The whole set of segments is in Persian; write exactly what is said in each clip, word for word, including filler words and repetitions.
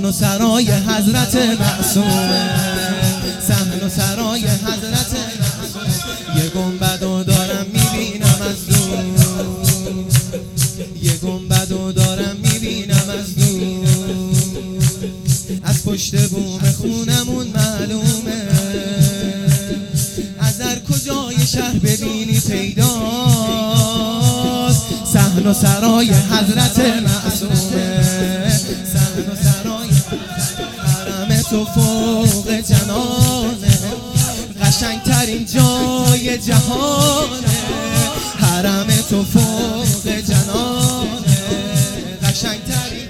صحن و سرای حضرت معصومه، صحن و سرای حضرت معصومه. یه گنبدو دارم میبینم از دور، یه گنبدو دارم میبینم از دور، از پشت بوم خونمون معلومه، از هر کجای شهر ببینی پیداست. صحن و سرای حضرت معصومه، صحن و سرای حرم تو فوق جنانه، قشنگترین جای جهانه، حرم تو فوق جنانه، قشنگترین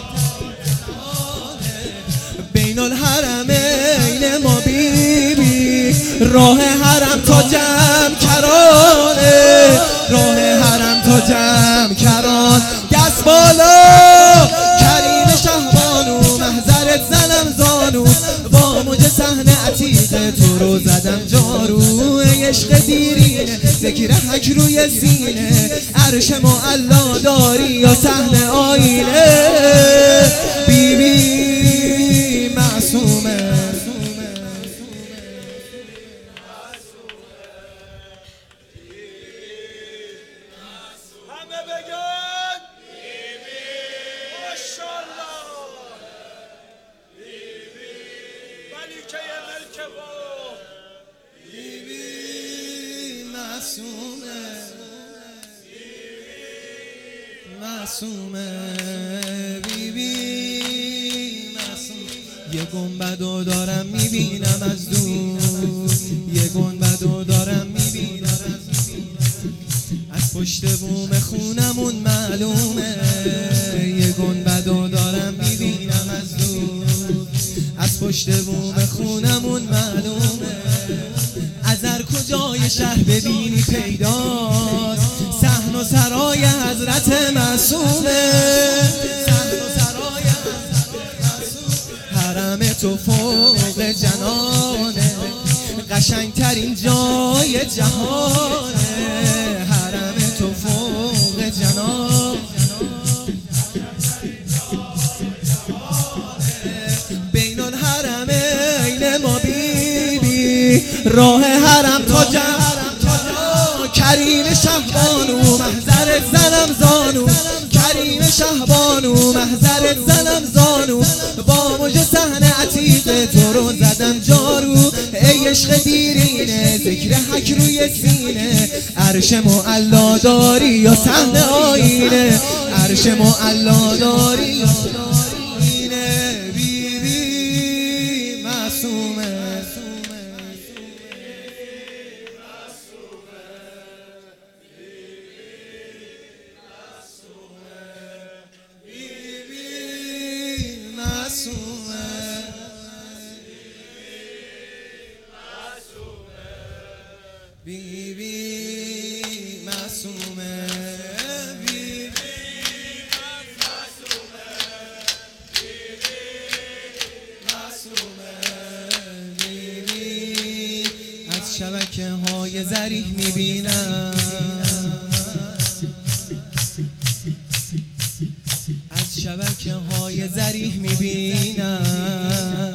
بین الحرمین ما بیبی، راه حرم تا جمع کرانه، راه حرم تا جمع کران. دست بالا کریم شهبانو، محضرت زنم زانو، با موج صحنه عتیق تو رو زدم جارو. عشق دیرینه ذکر حک روی سینه، عرش معلا داری یا صحنه آینه. بیبی معصومه، همه بگن بیبی ماشاءالله، بیبی ملکه ملک با بیبی معصومه، معصومه بیبی معصومه. یه گنبدو دارم میبینم از دور، یه گنبدو دارم میبینم از دور، از پشت بوم خونمون معلومه. یه گنبدو دارم میبینم از دور، از پشت بوم خونمون معلومه، از هر کجای شهر ببینی پیداست. صحن و سرای حضرت معصومه، صحن و سرای حضرت معصومه، حرم تو فوق جنانه، قشنگترین جای جهانه، حرم تو فوق جنانه. بین الحرمین ما بیبی، راه حرم تا جمع کریم شهبانو، محضرت زنم زانو، کریم شهبانو، محضرت زنم زانو، با موج صحنه عتیق تو رو زدم جارو. ای عشق دیرینه ذکر حک روی سینه، عرش معلا داری یا صحنه آینه، عرش معلا داری یا آینه. بیبی معصومه، بیبی معصومه، بیبی معصومه، بیبی معصومه، بیبی از شبکه های ذریح میبینم، از شبکه های ذریح میبینم،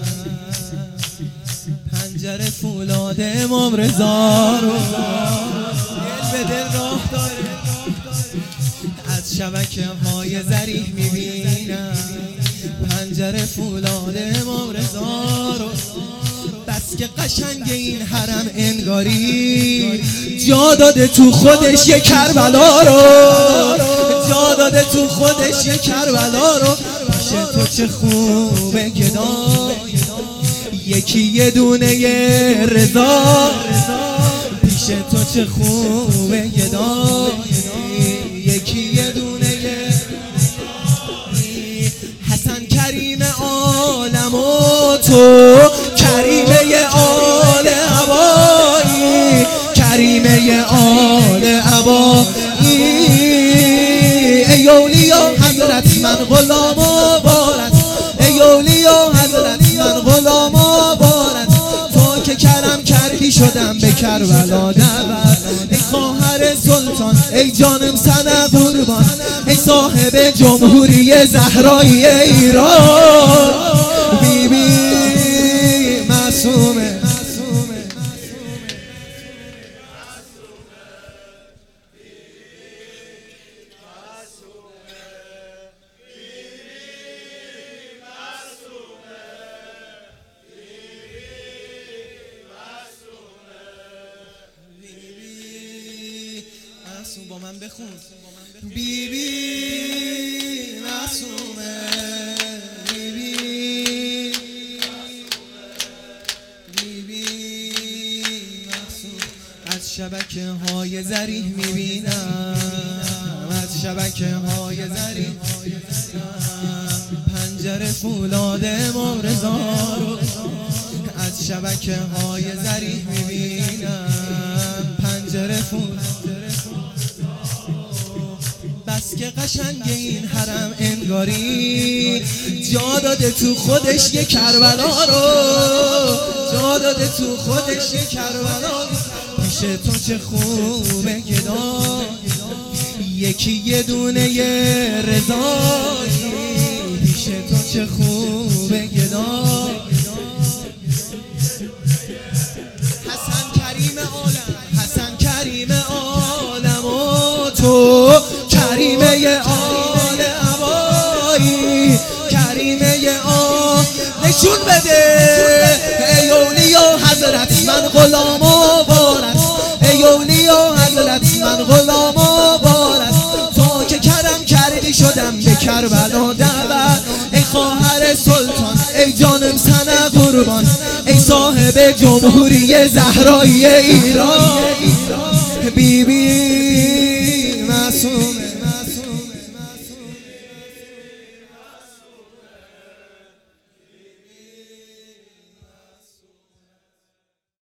پنجره فولاد امام رضا رو دل به دل راه داره، از شبکه های ذریح میبینم، پنجره فولاد امام رضا رو. بس که قشنگ این حرم انگاری، جا داده تو خودش یه کربلا رو، جا داده تو خودش یه کربلا رو. پیش تو چه خوبه گدای، یکی یه دونه یه رضا، پیش تو چه خوبه گدای، یکی یه دونه یه حسن کریم عالم و تو کریمه آل عبایی، کریمه آل عبایی. ای اولیا حضرت من غلام و بارد، ای اولیا حضرت من غلام و بارد، تو که کرم کردی شدم به کربلا دعوت. ای خواهر سلطان ای جانم سنه قربان، ای صاحب جمهوری زهرایی ایران. بی بی معصومه با من بخون. بی بی معصومه، بی بی بی بی معصوم. از شبکه های ظریف میبینم، از شبکه های ظریف پنجره فولاد مبرزا رو، از شبکه های ظریف میبینم، پنجره فولاد. بس که قشنگ این حرم انگاری جا داده تو خودش یه کربلا رو، جا داده تو خودش یه کربلا رو. پیش تو چه خوبه گدا یکی یه دونه یه رضایی، پیش تو چه خوبه گدا. حسن کریم عالم، حسن کریم عالم و تو کریمه آل عبایی، کریمه آل نشون بده. ای اولیا حضرت من غلام و بارد، ای اولیا حضرت من غلام و بارد. تا که کرم کردی شدم به کربلا دعوت. ای خواهر سلطان، ای جانم سنه قربان، ای صاحب جمهوری زهرایی ایران. بی بی